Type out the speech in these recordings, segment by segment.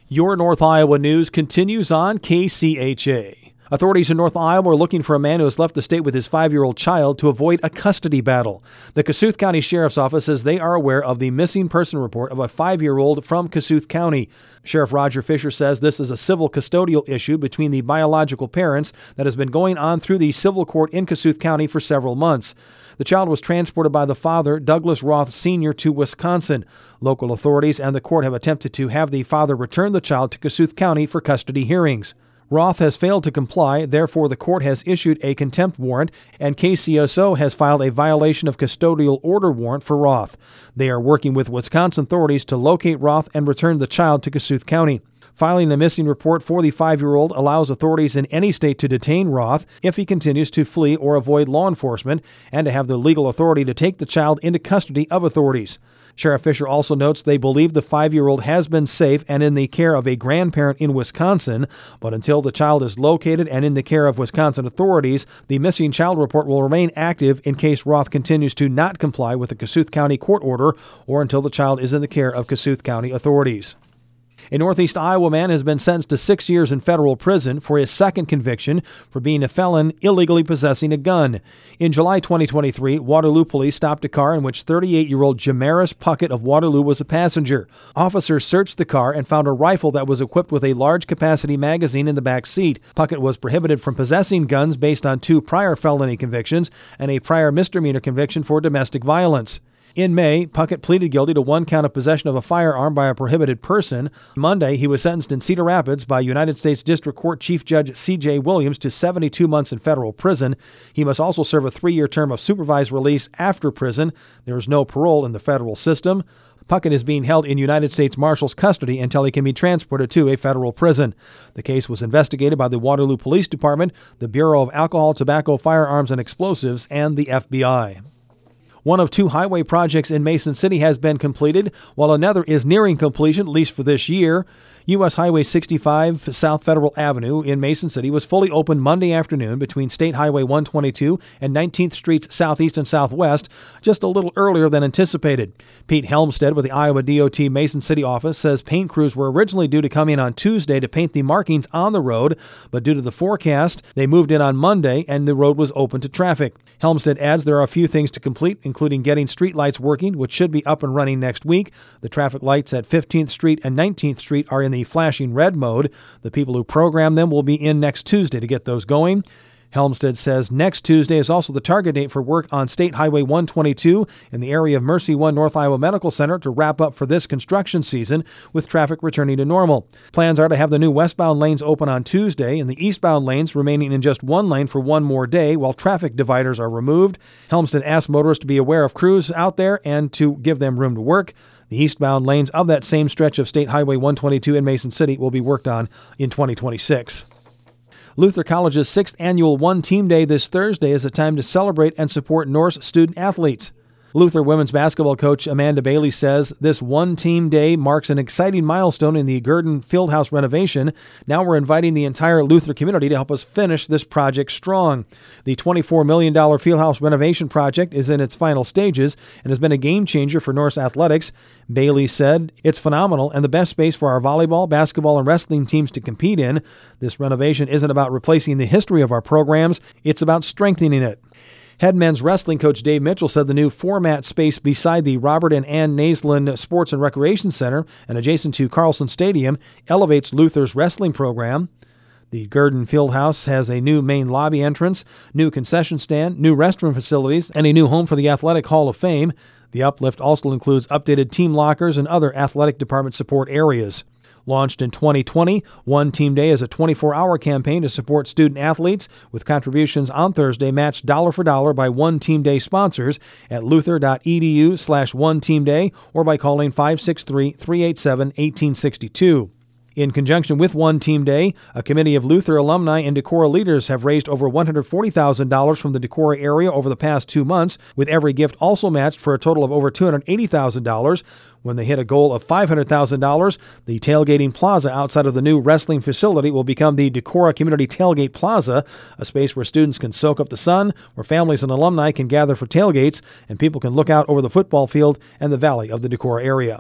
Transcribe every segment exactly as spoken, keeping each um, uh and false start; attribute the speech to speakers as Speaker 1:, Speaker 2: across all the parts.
Speaker 1: Your North Iowa news continues on K C H A. Authorities in North Iowa are looking for a man who has left the state with his five-year-old child to avoid a custody battle. The Kossuth County Sheriff's Office says they are aware of the missing person report of a five-year-old from Kossuth County. Sheriff Roger Fisher says this is a civil custodial issue between the biological parents that has been going on through the civil court in Kossuth County for several months. The child was transported by the father, Douglas Roth Senior, to Wisconsin. Local authorities and the court have attempted to have the father return the child to Kossuth County for custody hearings. Roth has failed to comply, therefore the court has issued a contempt warrant, and K C S O has filed a violation of custodial order warrant for Roth. They are working with Wisconsin authorities to locate Roth and return the child to Kossuth County. Filing a missing report for the five-year-old allows authorities in any state to detain Roth if he continues to flee or avoid law enforcement, and to have the legal authority to take the child into custody of authorities. Sheriff Fisher also notes they believe the five-year-old has been safe and in the care of a grandparent in Wisconsin, but until the child is located and in the care of Wisconsin authorities, the missing child report will remain active in case Roth continues to not comply with the Kossuth County court order or until the child is in the care of Kossuth County authorities. A Northeast Iowa man has been sentenced to six years in federal prison for his second conviction for being a felon illegally possessing a gun. In July twenty twenty-three, Waterloo police stopped a car in which thirty-eight-year-old Jamaris Puckett of Waterloo was a passenger. Officers searched the car and found a rifle that was equipped with a large-capacity magazine in the back seat. Puckett was prohibited from possessing guns based on two prior felony convictions and a prior misdemeanor conviction for domestic violence. In May, Puckett pleaded guilty to one count of possession of a firearm by a prohibited person. Monday, he was sentenced in Cedar Rapids by United States District Court Chief Judge C J Williams to seventy-two months in federal prison. He must also serve a three-year term of supervised release after prison. There is no parole in the federal system. Puckett is being held in United States Marshal's custody until he can be transported to a federal prison. The case was investigated by the Waterloo Police Department, the Bureau of Alcohol, Tobacco, Firearms, and Explosives, and the F B I. One of two highway projects in Mason City has been completed, while another is nearing completion, at least for this year. U S Highway sixty-five South Federal Avenue in Mason City was fully opened Monday afternoon between State Highway one twenty-two and nineteenth Streets Southeast and Southwest, just a little earlier than anticipated. Pete Helmstead with the Iowa D O T Mason City office says paint crews were originally due to come in on Tuesday to paint the markings on the road, but due to the forecast, they moved in on Monday and the road was open to traffic. Helmstead adds there are a few things to complete, including getting street lights working, which should be up and running next week. The traffic lights at fifteenth Street and nineteenth Street are in the flashing red mode. The people who program them will be in next Tuesday to get those going. Helmstead says next Tuesday is also the target date for work on State Highway one twenty-two in the area of Mercy One North Iowa Medical Center to wrap up for this construction season, with traffic returning to normal. Plans are to have the new westbound lanes open on Tuesday and the eastbound lanes remaining in just one lane for one more day while traffic dividers are removed. Helmstead asked motorists to be aware of crews out there and to give them room to work. The eastbound lanes of that same stretch of State Highway one twenty-two in Mason City will be worked on in twenty twenty-six. Luther College's sixth annual One Team Day this Thursday is a time to celebrate and support Norse student athletes. Luther women's basketball coach Amanda Bailey says this One Team Day marks an exciting milestone in the Gurdon Fieldhouse renovation. Now we're inviting the entire Luther community to help us finish this project strong. The twenty-four million dollars Fieldhouse renovation project is in its final stages and has been a game changer for Norse athletics. Bailey said, "It's phenomenal and the best space for our volleyball, basketball, and wrestling teams to compete in. This renovation isn't about replacing the history of our programs, it's about strengthening it." Head men's wrestling coach Dave Mitchell said the new format space beside the Robert and Ann Naisland Sports and Recreation Center and adjacent to Carlson Stadium elevates Luther's wrestling program. The Gurdon Fieldhouse has a new main lobby entrance, new concession stand, new restroom facilities, and a new home for the Athletic Hall of Fame. The uplift also includes updated team lockers and other athletic department support areas. Launched in twenty twenty, One Team Day is a twenty-four hour campaign to support student athletes, with contributions on Thursday matched dollar for dollar by One Team Day sponsors at luther.edu slash One Team Day or by calling five six three, three eight seven, one eight six two. In conjunction with One Team Day, a committee of Luther alumni and Decorah leaders have raised over one hundred forty thousand dollars from the Decorah area over the past two months, with every gift also matched for a total of over two hundred eighty thousand dollars. When they hit a goal of five hundred thousand dollars, the tailgating plaza outside of the new wrestling facility will become the Decorah Community Tailgate Plaza, a space where students can soak up the sun, where families and alumni can gather for tailgates, and people can look out over the football field and the valley of the Decorah area.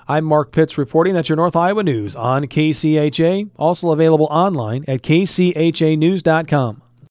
Speaker 1: I'm Mark Pitts reporting. That's your North Iowa News on K C H A, also available online at k c h a news dot com.